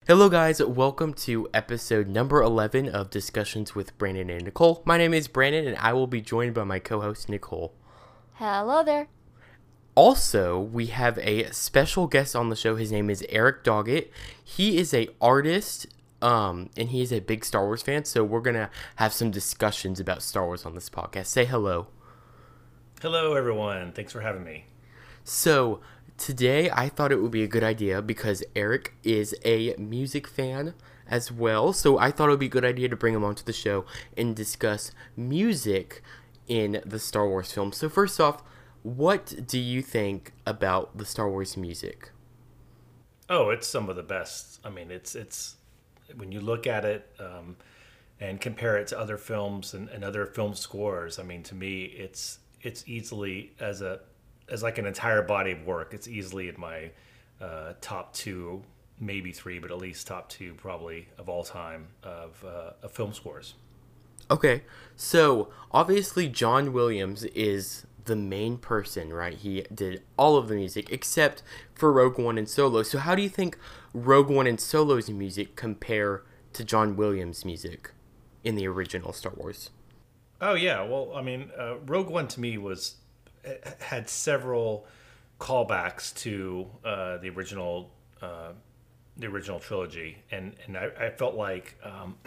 Hello guys, welcome to episode number 11 of Discussions with Brandon and Nicole. My name is Brandon and I will be joined by my co-host Nicole. Hello there. Also, we have a special guest on the show. His name is Eric Doggett. He is a artist and he is a big Star Wars fan, so we're going to have some discussions about Star Wars on this podcast. Say hello. Hello everyone, thanks for having me. So, today I thought it would be a good idea because Eric is a music fan as well. So I thought it would be a good idea to bring him onto the show and discuss music in the Star Wars film. So first off, what do you think about the Star Wars music? Oh, it's some of the best. I mean, it's when you look at it and compare it to other films and other film scores. I mean, to me, it's easily as like an entire body of work. It's easily in my top two, maybe three, but at least top two probably of all time of film scores. Okay, so obviously John Williams is the main person, right? He did all of the music except for Rogue One and Solo. So how do you think Rogue One and Solo's music compare to John Williams' music in the original Star Wars? Oh yeah, well, I mean, Rogue One to me had several callbacks to the original trilogy, and I felt like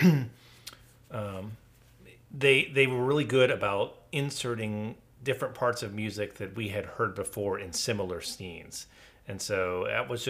they were really good about inserting different parts of music that we had heard before in similar scenes, and so that was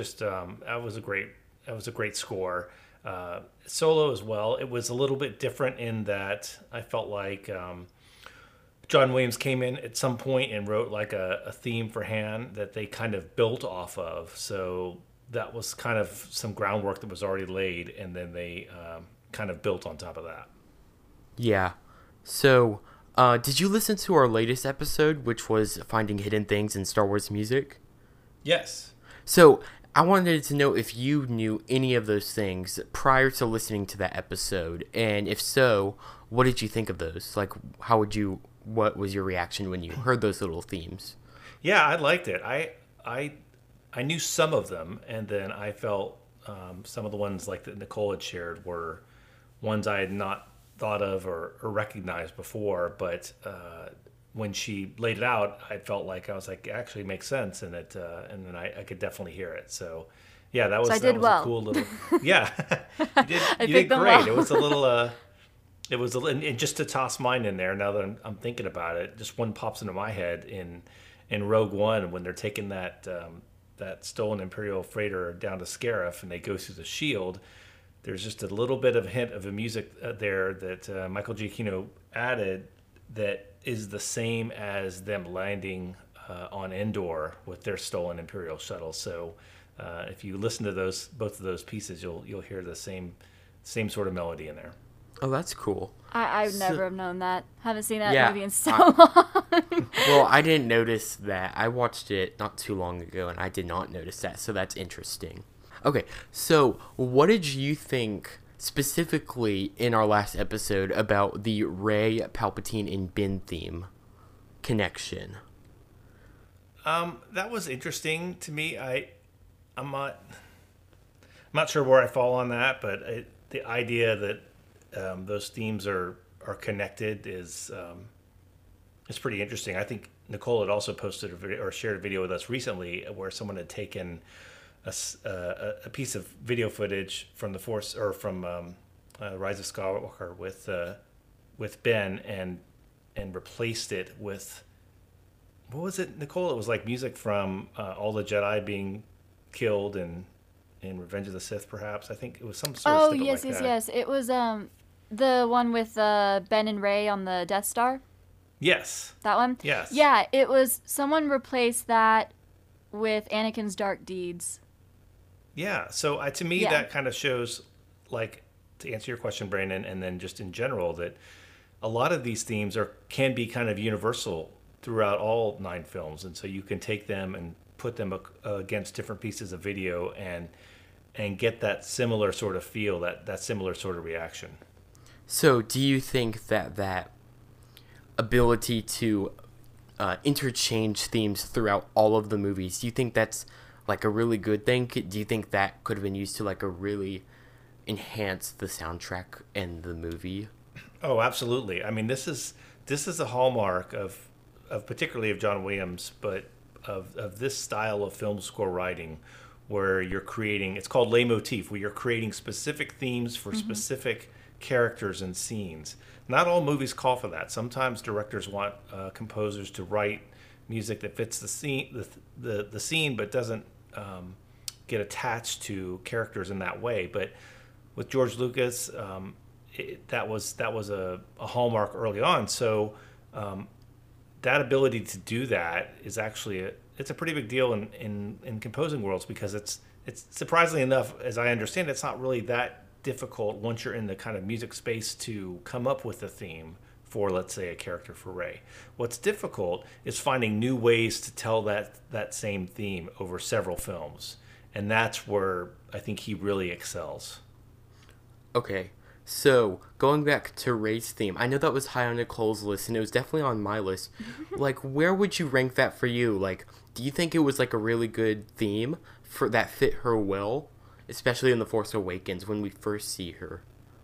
a great score. Solo as well. It was a little bit different in that I felt like John Williams came in at some point and wrote like a theme for Han that they kind of built off of. So that was kind of some groundwork that was already laid, and then they kind of built on top of that. Yeah. So, did you listen to our latest episode, which was Finding Hidden Things in Star Wars Music? Yes. So, I wanted to know if you knew any of those things prior to listening to that episode, and if so, what did you think of those? Like, what was your reaction when you heard those little themes? Yeah, I liked it. I knew some of them, and then I felt some of the ones like that Nicole had shared were ones I had not thought of or recognized before, but when she laid it out, I felt like I was like, it actually makes sense, and and then I could definitely hear it. So, yeah, that was a cool little. Yeah, you did great. Well. It was a little. And just to toss mine in there. Now that I'm thinking about it, just one pops into my head in Rogue One when they're taking that stolen Imperial freighter down to Scarif and they go through the shield. There's just a little bit of hint of a music there that Michael Giacchino added that is the same as them landing on Endor with their stolen Imperial shuttle. So if you listen to both of those pieces, you'll hear the same sort of melody in there. Oh, that's cool. I would never have known that. Haven't seen that movie in so long. Well, I didn't notice that. I watched it not too long ago, and I did not notice that, so that's interesting. Okay, so what did you think specifically in our last episode about the Rey, Palpatine, and Ben theme connection? That was interesting to me. I'm not sure where I fall on that, but the idea that those themes are connected is pretty interesting. I think Nicole had also posted a video or shared a video with us recently where someone had taken a piece of video footage from the Force or from Rise of Skywalker with Ben and replaced it with, what was it, Nicole? It was like music from all the Jedi being killed in Revenge of the Sith, perhaps. I think it was some sort of snippet like that. Yes. It was the one with Ben and Rey on the Death Star. Yes. That one? Yes. Yeah, it was, someone replaced that with Anakin's Dark Deeds. Yeah, so to me that kind of shows, like, to answer your question, Brandon, and then just in general, that a lot of these themes can be kind of universal throughout all 9 films, and so you can take them and put them against different pieces of video and get that similar sort of feel, that similar sort of reaction. So do you think that ability to interchange themes throughout all of the movies, do you think that's like a really good thing? Do you think that could have been used to like a really enhance the soundtrack and the movie? Oh, absolutely. I mean, this is a hallmark of particularly of John Williams, but of this style of film score writing, where you're creating. It's called leitmotif, where you're creating specific themes for specific characters and scenes. Not all movies call for that. Sometimes directors want composers to write music that fits the scene, the scene, but doesn't get attached to characters in that way. But with George Lucas, that was a hallmark early on. So that ability to do that is actually it's a pretty big deal in composing worlds, because it's surprisingly enough, as I understand, it's not really that difficult once you're in the kind of music space to come up with a theme for, let's say, a character for Rey. What's difficult is finding new ways to tell that same theme over several films, and that's where I think he really excels. Okay, so going back to Rey's theme, I know that was high on Nicole's list, and it was definitely on my list. Like, where would you rank that for you? Like, do you think it was like a really good theme for that fit her well, especially in The Force Awakens when we first see her?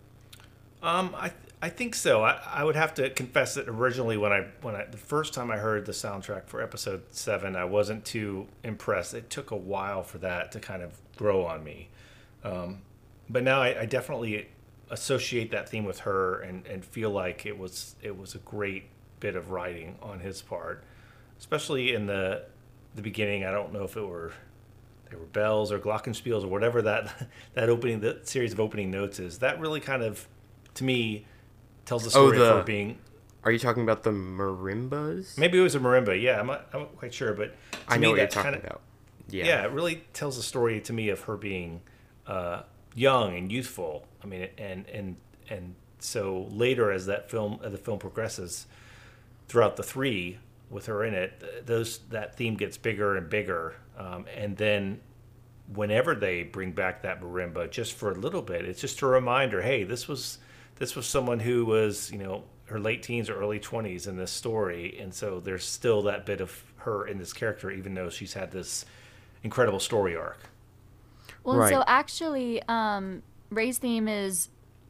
I think so. I would have to confess that originally when I the first time I heard the soundtrack for Episode 7, I wasn't too impressed. It took a while for that to kind of grow on me. But now I definitely associate that theme with her and feel like it was a great bit of writing on his part, especially in the beginning. I don't know if they were bells or glockenspiels or whatever that series of opening notes is. That really kind of, to me, tells the story of her being. Are you talking about the marimbas? Maybe it was a marimba. Yeah, I'm not quite sure, but I know what you're talking about. Yeah, it really tells the story to me of her being young and youthful. I mean, and so later, as the film progresses throughout the three with her in it, that theme gets bigger and bigger, and then whenever they bring back that marimba, just for a little bit, it's just a reminder. Hey, this was someone who was, her late teens or early 20s in this story, and so there's still that bit of her in this character, even though she's had this incredible story arc. Well, Right. so actually, Ray's theme is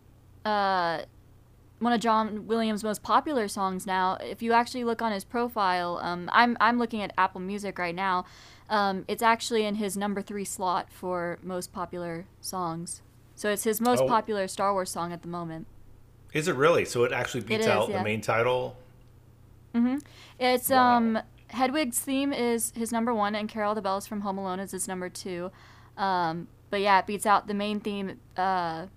one of John Williams' most popular songs now. If you actually look on his profile, I'm looking at Apple Music right now. It's actually in his number 3 slot for most popular songs. So it's his most popular Star Wars song at the moment. Is it really? So it actually beats out yeah. the main title? It's Wow. Hedwig's theme is his number 1, and Carol the Bells from Home Alone is his number 2. But yeah, it beats out the main theme. The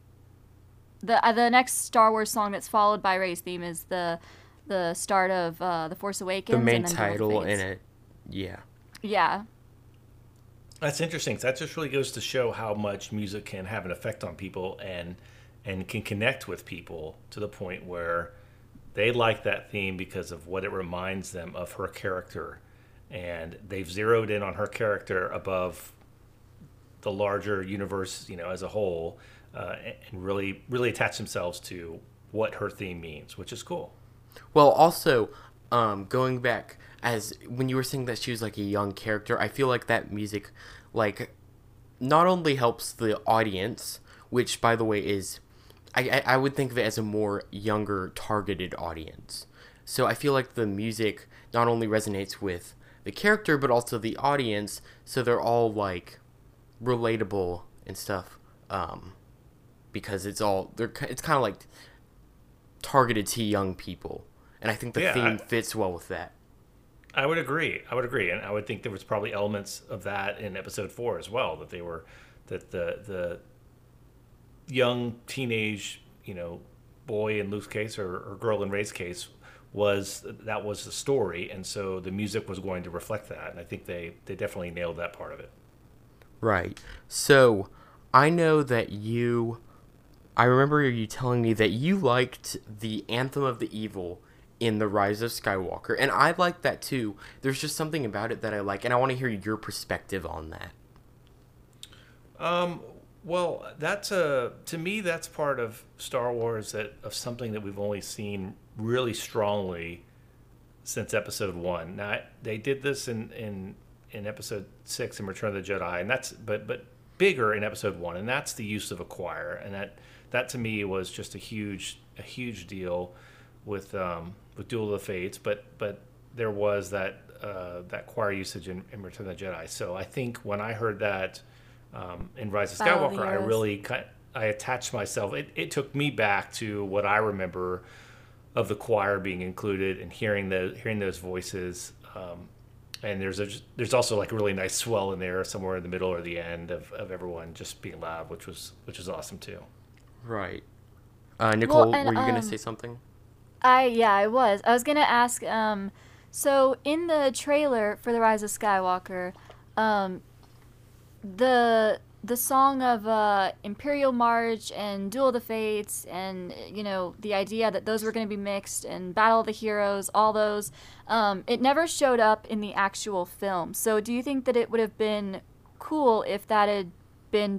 next Star Wars song that's followed by Rey's theme is the start of The Force Awakens. The main and then title Duel of in Fates. it. Yeah. Yeah. That's interesting. That just really goes to show how much music can have an effect on people and can connect with people to the point where they like that theme because of what it reminds them of her character, and they've zeroed in on her character above the larger universe, as a whole, and really, really attach themselves to what her theme means, which is cool. Well, also, going back, as when you were saying that she was like a young character, I feel like that music, like, not only helps the audience, which, by the way, is, I would think of it as a more younger targeted audience. So I feel like the music not only resonates with the character, but also the audience, so they're all, like, relatable and stuff, because it's kind of like targeted to young people, and I think the theme fits well with that. I would agree, and I would think there was probably elements of that in Episode 4 as well. That the young teenage, boy in Luke's case or girl in Rey's case was the story, and so the music was going to reflect that. And I think they definitely nailed that part of it. Right. So I know that I remember you telling me that you liked the Anthem of the Evil in The Rise of Skywalker, and I like that too. There's just something about it that I like, and I want to hear your perspective on that. Well, to me, that's part of Star Wars, of something that we've only seen really strongly since Episode 1. Now, they did this in in Episode 6 in Return of the Jedi, and that's but bigger in Episode 1, and that's the use of a choir, and that to me was just a huge deal with Duel of the Fates, but there was that choir usage in Return of the Jedi. So I think when I heard that in Rise of Battle of the Skywalker, Heroes. I attached myself. It took me back to what I remember of the choir being included and hearing those voices. And there's also like a really nice swell in there somewhere in the middle or the end of everyone just being loud, which was awesome too. Right. Nicole, and, were you gonna say something? I was. I was gonna ask. So in the trailer for The Rise of Skywalker, the song of Imperial March and Duel of the Fates, and the idea that those were going to be mixed, and Battle of the Heroes, all those, it never showed up in the actual film. So do you think that it would have been cool if that had been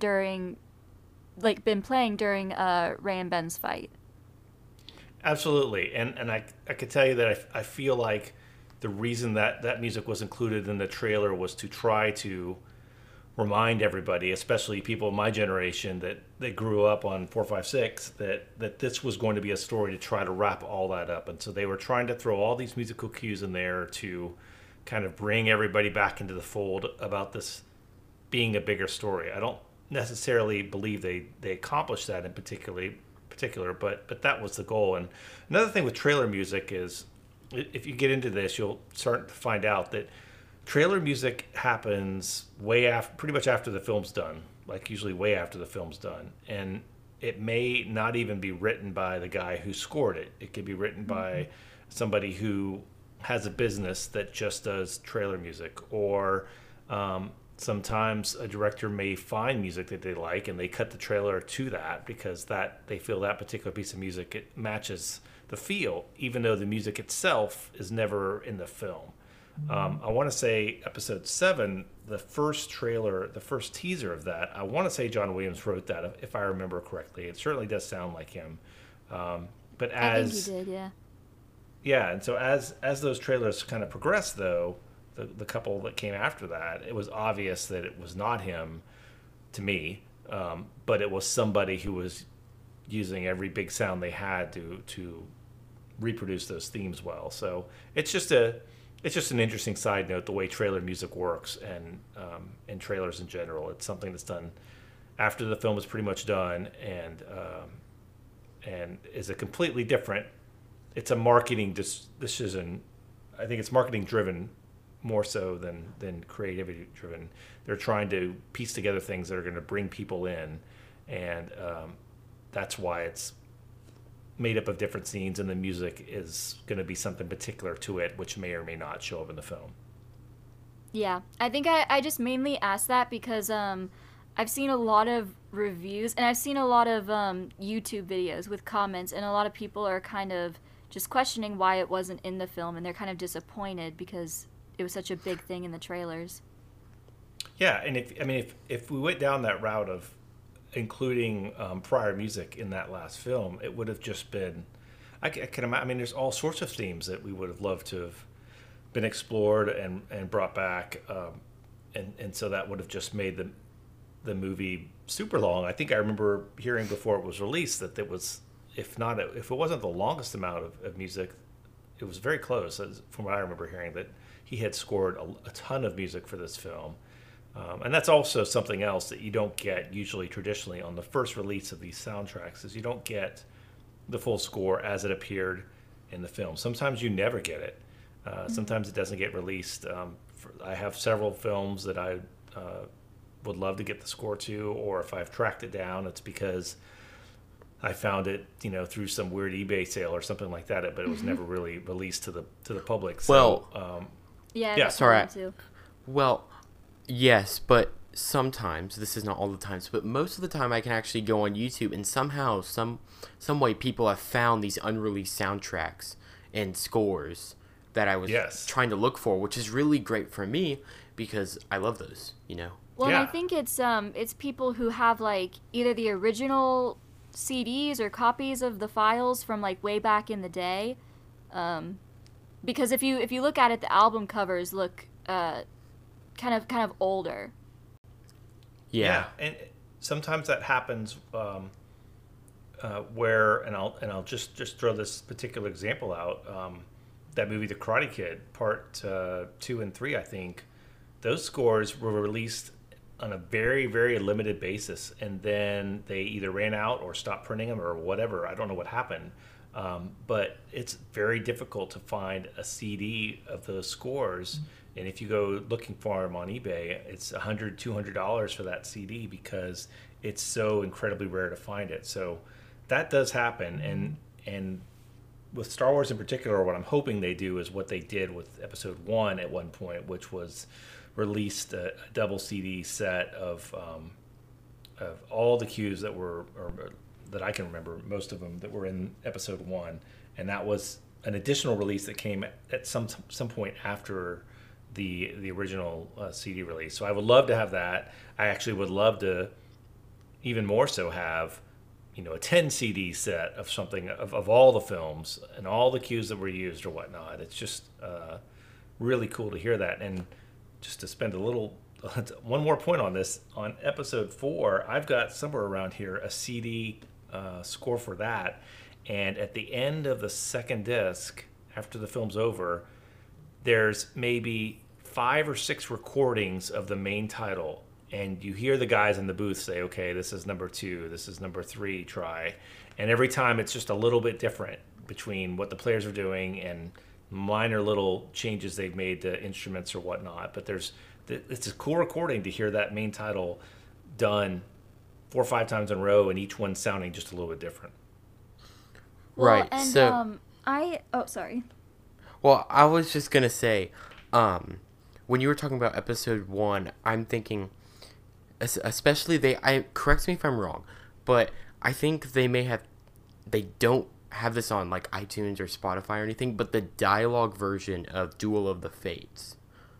been playing during Rey and Ben's fight? Absolutely, and I could tell you that I feel like the reason that music was included in the trailer was to try to remind everybody, especially people of my generation that grew up on 456, that this was going to be a story to try to wrap all that up. And so they were trying to throw all these musical cues in there to kind of bring everybody back into the fold about this being a bigger story. I don't necessarily believe they accomplished that in particular, but that was the goal. And another thing with trailer music is, if you get into this, you'll start to find out that trailer music happens pretty much after the film's done, like usually way after the film's done. And it may not even be written by the guy who scored it. It could be written by somebody who has a business that just does trailer music. Or sometimes a director may find music that they like and they cut the trailer to that because they feel that particular piece of music, it matches the feel, even though the music itself is never in the film. I want to say Episode 7, the first trailer, the first teaser of that, I want to say John Williams wrote that, if I remember correctly. It certainly does sound like him. But I think he did, yeah. Yeah, and so as those trailers kind of progressed, though, the couple that came after that, it was obvious that it was not him to me, but it was somebody who was using every big sound they had to reproduce those themes well. So it's just an interesting side note, the way trailer music works, and trailers in general. It's something that's done after the film is pretty much done, and is a completely different. It's a marketing decision. I think it's marketing driven more so than creativity driven. They're trying to piece together things that are going to bring people in, and that's why it's made up of different scenes, and the music is going to be something particular to it, which may or may not show up in the film. Yeah, I think I just mainly asked that because I've seen a lot of reviews, and I've seen a lot of YouTube videos with comments, and a lot of people are kind of just questioning why it wasn't in the film, and they're kind of disappointed because it was such a big thing in the trailers. Yeah, and if we went down that route of including prior music in that last film, it would have just been, I can imagine, there's all sorts of themes that we would have loved to have been explored and brought back, and so that would have just made the movie super long. I think I remember hearing before it was released that it was, if it wasn't the longest amount of music, it was very close, from what I remember hearing, that he had scored a ton of music for this film. And that's also something else that you don't get usually traditionally on the first release of these soundtracks, is you don't get the full score as it appeared in the film. Sometimes you never get it. Sometimes it doesn't get released. I have several films that I would love to get the score to, or if I've tracked it down, it's because I found it, through some weird eBay sale or something like that, but it was never really released to the public. So, yeah, sorry. Too. Well, yes, but sometimes, this is not all the times, but most of the time I can actually go on YouTube and somehow, some way people have found these unreleased soundtracks and scores that I was trying to look for, which is really great for me because I love those, Well, and I think it's people who have like either the original CDs or copies of the files from like way back in the day, because if you look at it, the album covers look kind kind of older. Yeah. And sometimes that happens where, and I'll just throw this particular example out. That movie, The Karate Kid, Part 2 and 3, I think, those scores were released on a very, very limited basis, and then they either ran out or stopped printing them or whatever. I don't know what happened, but it's very difficult to find a CD of those scores. And if you go looking for them on eBay, it's $100, $200 for that CD because it's so incredibly rare to find it. So that does happen, and with Star Wars in particular, what I'm hoping they do is what they did with Episode 1 at one point, which was released a double CD set of all the cues that were, or that I can remember, most of them that were in Episode 1, and that was an additional release that came at some point after the original CD release. So I would love to have that. I actually would love to even more so have, a 10 CD set of something of all the films and all the cues that were used or whatnot. It's just really cool to hear that. And just to spend one more point on this, on Episode 4, I've got somewhere around here a CD score for that. And at the end of the second disc, after the film's over, there's maybe 5 or 6 recordings of the main title. And you hear the guys in the booth say, okay, this is number 2, this is number 3, try. And every time it's just a little bit different between what the players are doing and minor little changes they've made to instruments or whatnot. But it's a cool recording to hear that main title done 4 or 5 times in a row and each one sounding just a little bit different. Well, Right. And, So, sorry. well, I was just going to say, when you were talking about Episode 1, I'm thinking, especially correct me if I'm wrong, but I think they don't have this on like iTunes or Spotify or anything, but the dialogue version of Duel of the Fates.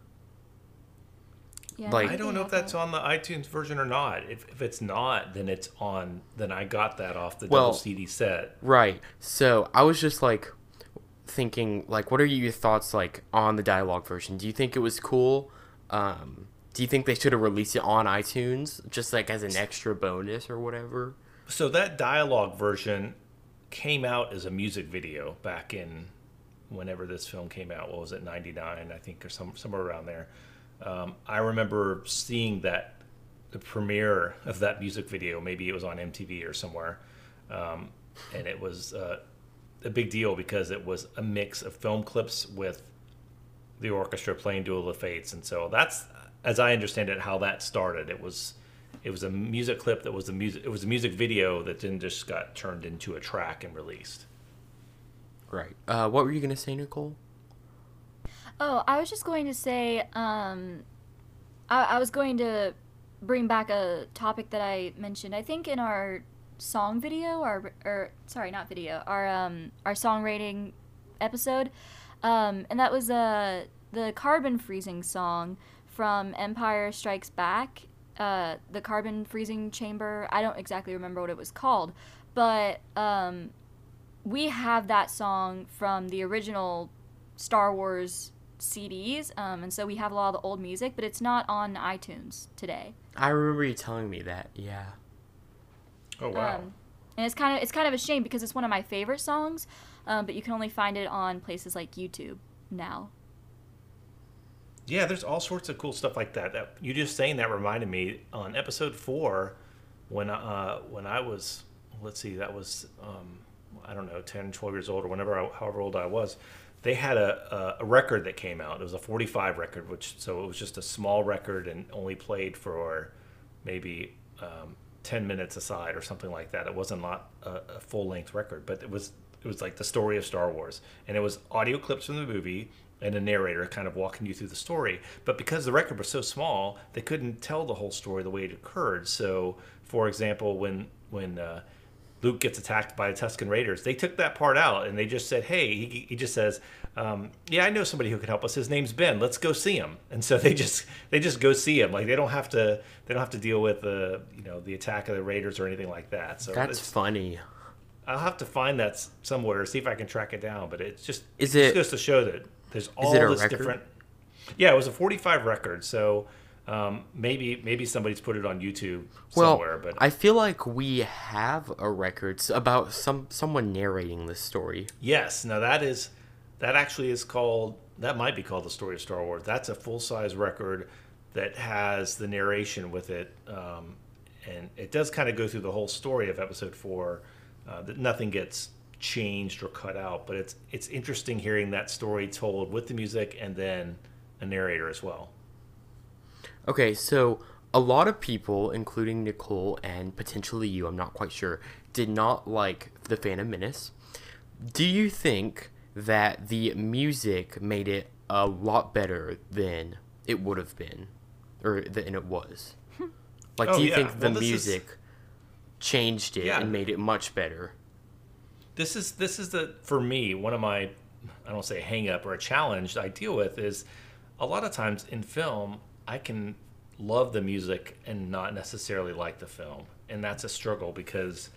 Yeah, Like- I don't know if that's on the iTunes version or not. If it's not, then it's on. Then I got that off the double CD set. Right. So I was just like thinking, like, what are your thoughts like on the dialogue version? Do you think it was cool? Do you think they should have released it on iTunes just like as an extra bonus or whatever? So that dialogue version came out as a music video back in whenever this film came out. What was it, 99, I think, or somewhere around there. I remember seeing the premiere of that music video. Maybe it was on MTV or somewhere. And it was a big deal because it was a mix of film clips with the orchestra playing Duel of the Fates. And so that's, as I understand it, how that started. It was a music clip that was it was a music video that then just got turned into a track and released. Right. What were you gonna say, Nicole? Oh, I was just going to say, I was going to bring back a topic that I mentioned. I think in our song video, our song rating episode, and that was the Carbon Freezing song from Empire Strikes Back. The Carbon Freezing Chamber. I don't exactly remember what it was called, but we have that song from the original Star Wars CDs, and so we have a lot of the old music, but it's not on iTunes today. I remember you telling me that. Yeah. Oh wow! And it's kind of a shame because it's one of my favorite songs, but you can only find it on places like YouTube now. Yeah, there's all sorts of cool stuff like that. You just saying that reminded me on Episode 4 when I was, let's see, that was I don't know, 10, 12 years old or however old I was. They had a record that came out. It was a 45 record, so it was just a small record and only played for maybe 10 minutes aside or something like that. It wasn't a full-length record, but it was like the story of Star Wars. And it was audio clips from the movie and a narrator kind of walking you through the story. But because the record was so small, they couldn't tell the whole story the way it occurred. So, for example, when Luke gets attacked by the Tusken Raiders, they took that part out and they just said, hey, he just says, yeah, I know somebody who can help us. His name's Ben. Let's go see him. And so they just go see him. Like they don't have to deal with the attack of the Raiders or anything like that. So That's funny. I'll have to find that somewhere, see if I can track it down. But it just Is it- goes to show that there's all it a this record? different. Yeah, it was a 45 record, so maybe somebody's put it on YouTube Well, somewhere. But I feel like we have a record about someone narrating this story. yes, now that actually is called, that might be called The Story of Star Wars. That's a full size record that has the narration with it, and it does kind of go through the whole story of Episode 4. That nothing gets changed or cut out, but it's interesting hearing that story told with the music and then a narrator as well. Okay, so a lot of people, including Nicole and potentially you, I'm not quite sure, did not like The Phantom Menace. Do you think that the music made it a lot better than it would have been, or than it was? Like, Oh, do you yeah. think the Well, this is- music changed it Yeah. and made it much better? This is the, for me, one of my, I don't say hang up or a challenge I deal with is a lot of times in film I can love the music and not necessarily like the film, and that's a struggle because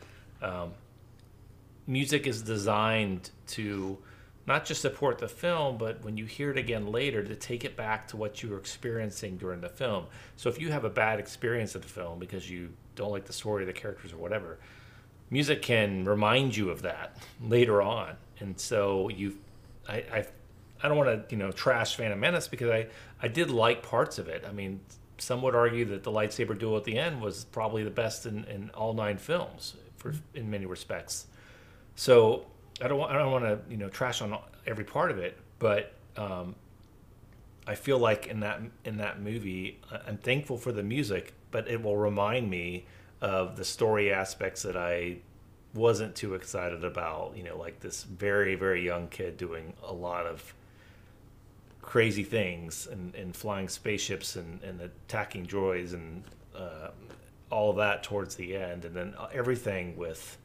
music is designed to not just support the film, but when you hear it again later, to take it back to what you were experiencing during the film. So if you have a bad experience of the film because you don't like the story, the characters, or whatever, music can remind you of that later on. And so I don't want to trash Phantom Menace because I did like parts of it. I mean, some would argue that the lightsaber duel at the end was probably the best in all 9 films in many respects. So I don't want to trash on every part of it, but I feel like in that movie, I'm thankful for the music, but it will remind me of the story aspects that I wasn't too excited about. Like this very, very young kid doing a lot of crazy things and flying spaceships and attacking droids and all of that towards the end, and then everything with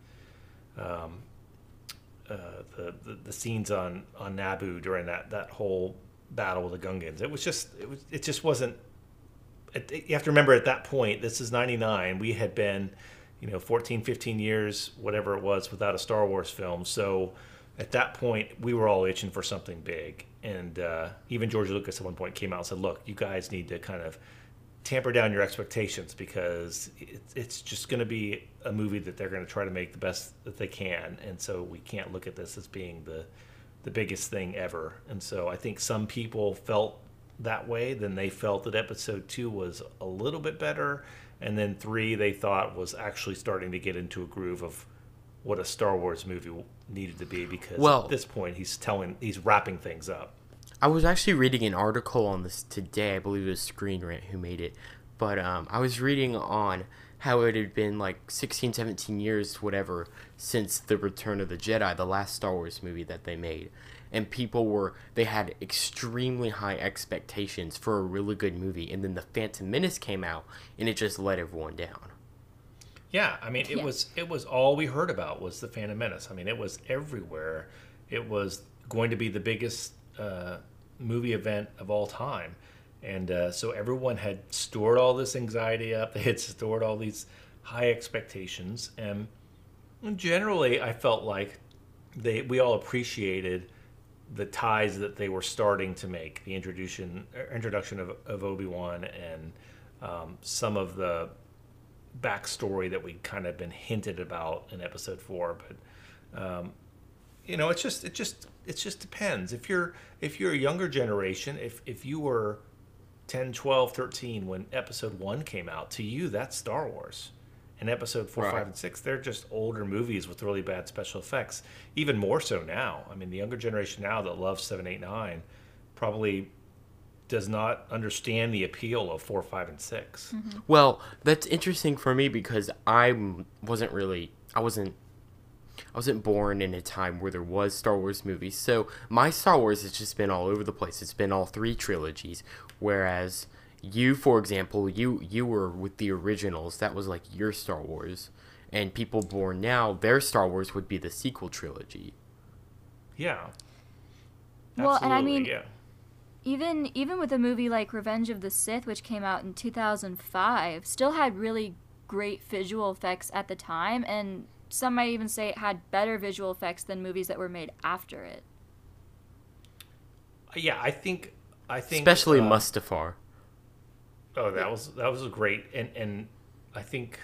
the scenes on Naboo during that whole battle with the Gungans. It just wasn't. You have to remember at that point, this is 99. We had been 14, 15 years, whatever it was, without a Star Wars film. So at that point, we were all itching for something big. And even George Lucas at one point came out and said, look, you guys need to kind of tamper down your expectations because it's just going to be a movie that they're going to try to make the best that they can. And so we can't look at this as being the biggest thing ever. And so I think some people felt that way. Then they felt that Episode 2 was a little bit better. And then 3 they thought was actually starting to get into a groove of what a Star Wars movie needed to be, because at this point he's wrapping things up. I was actually reading an article on this today. I believe it was Screen Rant who made it. But I was reading on how it had been like 16, 17 years, whatever, since The Return of the Jedi, the last Star Wars movie that they made. And they had extremely high expectations for a really good movie. And then The Phantom Menace came out, and it just let everyone down. Yeah, I mean, it was all we heard about was The Phantom Menace. I mean, it was everywhere. It was going to be the biggest movie event of all time. And so everyone had stored all this anxiety up. They had stored all these high expectations. And generally, I felt like we all appreciated the ties that they were starting to make, the introduction of Obi-Wan and some of the backstory that we kind of been hinted about in Episode 4. But it just depends. If you're a younger generation, if you were 10, 12, 13 when Episode 1 came out, to you that's Star Wars. And Episode 4, Right. 5, and 6, they're just older movies with really bad special effects. Even more so now. I mean, the younger generation now that loves 7, 8, 9 probably does not understand the appeal of 4, 5, and 6. Mm-hmm. Well, that's interesting for me because I wasn't born in a time where there was Star Wars movies. So my Star Wars has just been all over the place. It's been all 3 trilogies, whereas you, for example, you were with the originals. That was like your Star Wars. And people born now, their Star Wars would be the sequel trilogy. Yeah. Well, and I Absolutely, mean, yeah. even with a movie like Revenge of the Sith, which came out in 2005, still had really great visual effects at the time, and some might even say it had better visual effects than movies that were made after it. Yeah, I think I think especially Mustafar. Oh, that was great, and I think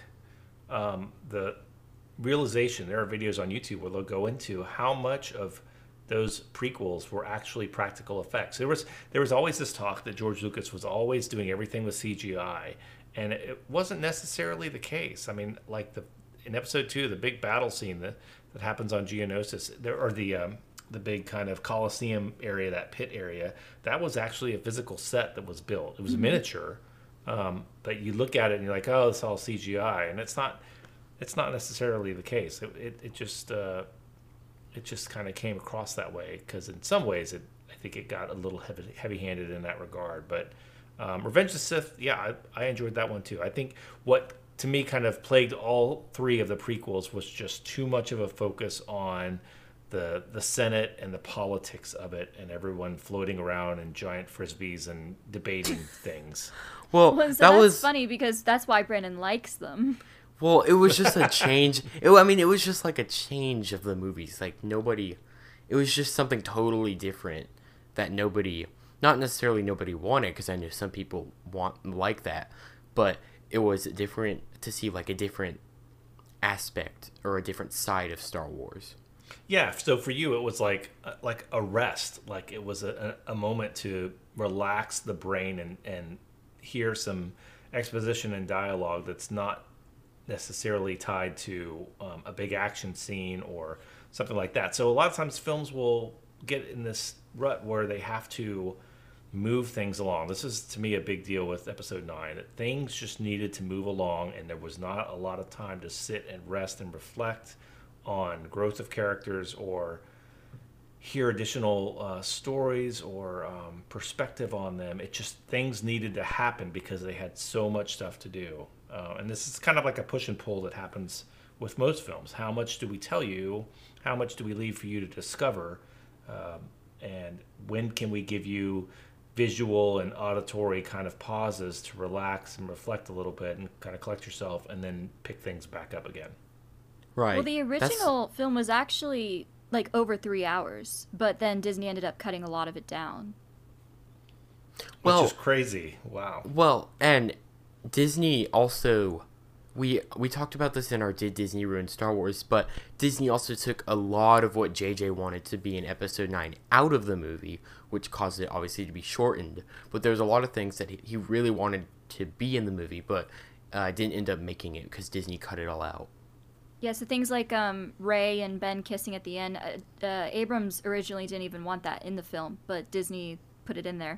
the realization, there are videos on YouTube where they'll go into how much of those prequels were actually practical effects. There was always this talk that George Lucas was always doing everything with CGI, and it wasn't necessarily the case. I mean, like in Episode 2, the big battle scene that happens on Geonosis, or the big kind of Colosseum area, that pit area, that was actually a physical set that was built. It was a miniature, but you look at it and you're like, oh, it's all CGI, and it's not necessarily the case. It just kind of came across that way because in some ways I think it got a little heavy-handed in that regard. But Revenge of the Sith, yeah, I enjoyed that one too. I think what to me kind of plagued all three of the prequels was just too much of a focus on the Senate and the politics of it, and everyone floating around in giant frisbees and debating things. Well, So that's funny because that's why Brandon likes them. Well, it was just a change. It was just like a change of the movies. Like it was just something totally different that not necessarily nobody wanted, because I know some people like that, but it was different to see like a different aspect or a different side of Star Wars. Yeah, so for you, it was like a rest. Like it was a moment to relax the brain and hear some exposition and dialogue that's not necessarily tied to a big action scene or something like that. So a lot of times films will get in this rut where they have to move things along. This is, to me, a big deal with Episode 9, that things just needed to move along, and there was not a lot of time to sit and rest and reflect on growth of characters or hear additional stories or perspective on them. It just, things needed to happen because they had so much stuff to do. And this is kind of like a push and pull that happens with most films. How much do we tell you? How much do we leave for you to discover? And when can we give you visual and auditory kind of pauses to relax and reflect a little bit and kind of collect yourself and then pick things back up again? Right. Well, the original film was actually like over 3 hours, but then Disney ended up cutting a lot of it down. Which is crazy. Wow. Well, and Disney also, we talked about this in our Did Disney Ruin Star Wars, but Disney also took a lot of what JJ wanted to be in Episode 9 out of the movie, which caused it obviously to be shortened. But there's a lot of things that he really wanted to be in the movie, but didn't end up making it because Disney cut it all out. Yeah, so things like Rey and Ben kissing at the end, Abrams originally didn't even want that in the film, but Disney put it in there.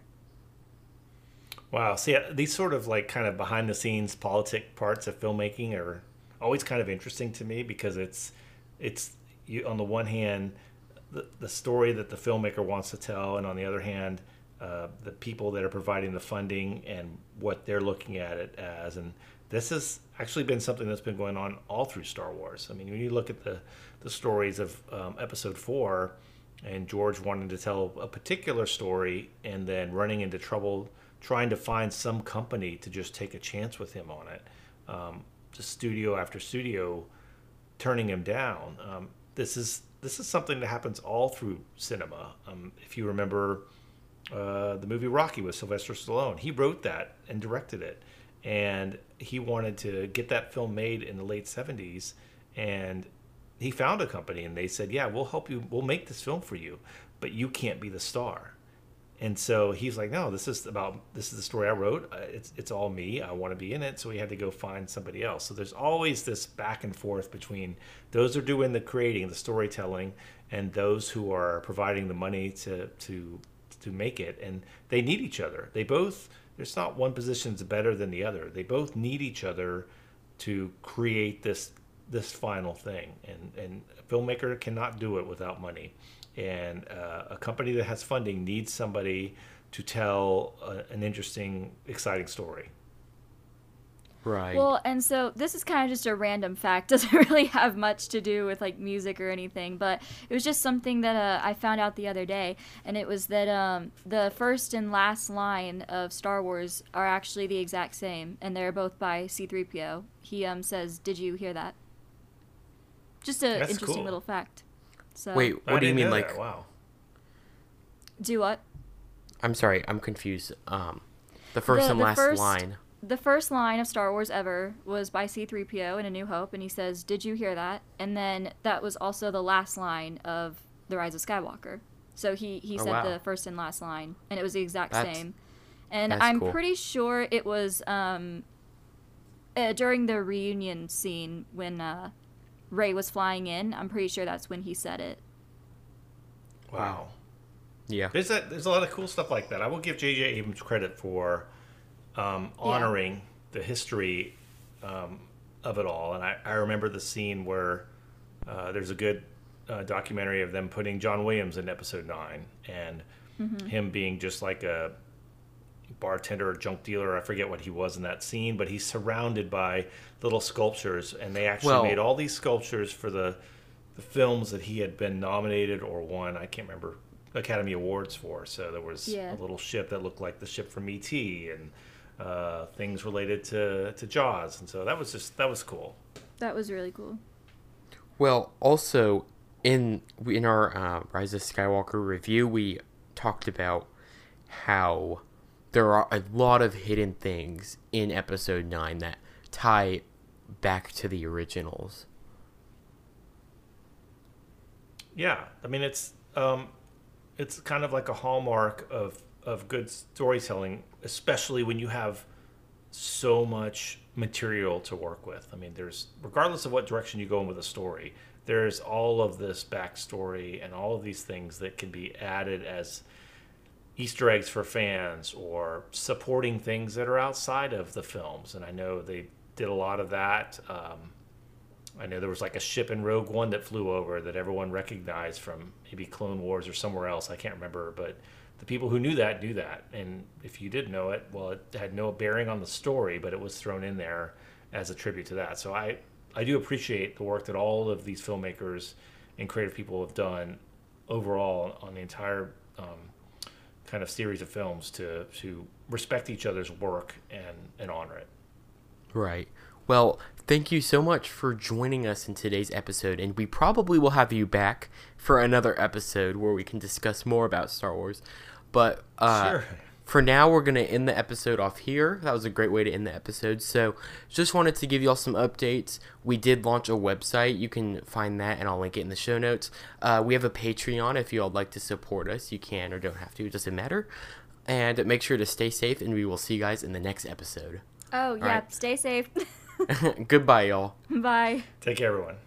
Wow. See, these sort of like kind of behind the scenes politic parts of filmmaking are always kind of interesting to me because it's you, on the one hand, the story that the filmmaker wants to tell, and on the other hand, the people that are providing the funding and what they're looking at it as. And this has actually been something that's been going on all through Star Wars. I mean, when you look at the stories of Episode 4 and George wanting to tell a particular story and then running into trouble trying to find some company to just take a chance with him on it, just studio after studio turning him down. This is something that happens all through cinema. If you remember the movie Rocky with Sylvester Stallone, he wrote that and directed it, and he wanted to get that film made in the late 70s, and he found a company and they said, yeah, we'll help you, we'll make this film for you, but you can't be the star. And so he's like, no, this is the story I wrote. It's all me. I want to be in it. So he had to go find somebody else. So there's always this back and forth between those who are doing the creating, the storytelling, and those who are providing the money to make it. And they need each other. There's not one position's better than the other. They both need each other to create this final thing. And a filmmaker cannot do it without money. And a company that has funding needs somebody to tell an interesting, exciting story. Right. Well, and so this is kind of just a random fact. Doesn't really have much to do with like music or anything, but it was just something that I found out the other day, and it was that the first and last line of Star Wars are actually the exact same, and they're both by C-3PO. He says, "Did you hear that?" Just an interesting cool. little fact. So, Wait, what do you mean, like? That. Wow. do what? I'm sorry, I'm confused. The first and last line. The first line of Star Wars ever was by C-3PO in A New Hope, and he says, "Did you hear that?" And then that was also the last line of The Rise of Skywalker. So he said wow. the first and last line, and it was the exact That's- same. And that's I'm cool. pretty sure it was during the reunion scene when Rey was flying in. I'm pretty sure that's when he said it. Wow. Yeah. There's a lot of cool stuff like that. I will give J.J. Abrams credit for honoring the history of it all. And I remember the scene where there's a good documentary of them putting John Williams in Episode 9 and him being just like a bartender or junk dealer. I forget what he was in that scene, but he's surrounded by little sculptures, and they actually made all these sculptures for the films that he had been nominated or won. I can't remember Academy Awards for. So there was a little ship that looked like the ship from E.T. and things related to Jaws, and so that was cool. That was really cool. Well, also in our Rise of Skywalker review, we talked about how there are a lot of hidden things in Episode 9 that tie back to the originals. Yeah, I mean it's kind of like a hallmark of good storytelling, especially when you have so much material to work with. I mean, there's, regardless of what direction you go in with a story, there's all of this backstory and all of these things that can be added as Easter eggs for fans or supporting things that are outside of the films. And I know they did a lot of that. I know there was like a ship in Rogue One that flew over that everyone recognized from maybe Clone Wars or somewhere else. I can't remember, but the people who knew that. And if you did know it, well, it had no bearing on the story, but it was thrown in there as a tribute to that. So I do appreciate the work that all of these filmmakers and creative people have done overall on the entire kind of series of films to respect each other's work and honor it. Right. Well, thank you so much for joining us in today's episode, and we probably will have you back for another episode where we can discuss more about Star Wars. But Sure. For now, we're going to end the episode off here. That was a great way to end the episode. So just wanted to give you all some updates. We did launch a website. You can find that, and I'll link it in the show notes. We have a Patreon. If you all like to support us, you can or don't have to. It doesn't matter. And make sure to stay safe, and we will see you guys in the next episode. Oh, yeah. right. Stay safe. Goodbye, y'all. Bye. Take care, everyone.